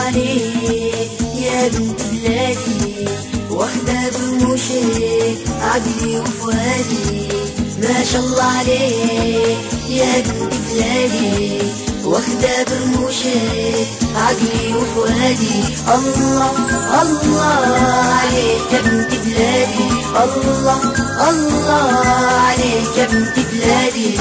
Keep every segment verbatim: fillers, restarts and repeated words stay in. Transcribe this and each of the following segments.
عليك يا بنت بلادي، واخدة برموشك عقلي وفؤادي. ما شاء الله عليك يا بنت بلادي، واخدة برموشك عقلي وفؤادي. الله الله عليك يا بنت بلادي، الله الله عليك يا بنت بلادي.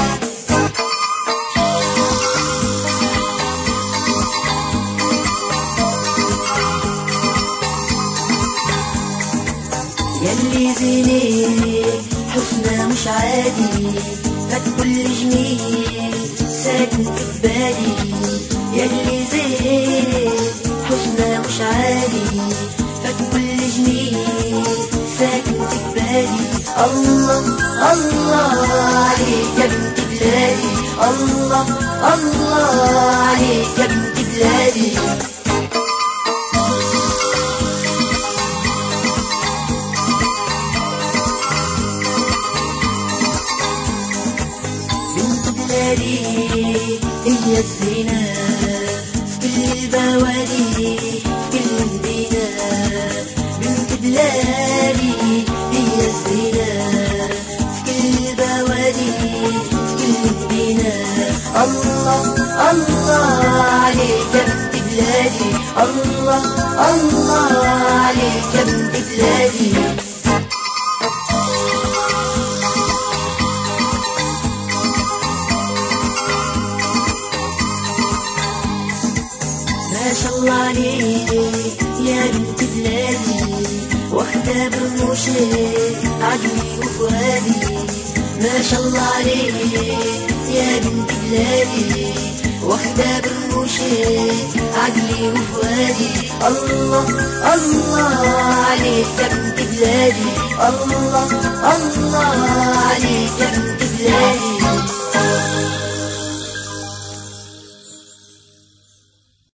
ياللي زينك حسنى مش عادي، فات كل جميل ساكن في بالي. ياللي زينك حسنى مش عادي، فات كل جميل ساكن في بالي. الله الله عليك يا بنت بلادي، الله الله عليك يا بنت بلادي. هي الزينة في كل البوادي، في كل مدينة. بنت بلادي هي الزينة في كل البوادي، في كل مدينة. الله الله عليك يا بنت بلادي، الله الله عليك يا بنت بلادي. ما شاء الله عليك يا بنت بلادي، واخدة برموشك عقلي وفؤادي. ما شاء الله عليك يا بنت بلادي، واخدة برموشك عقلي وفؤادي. الله الله عليك يا بنت بلادي، الله الله عليك يا بنت بلادي.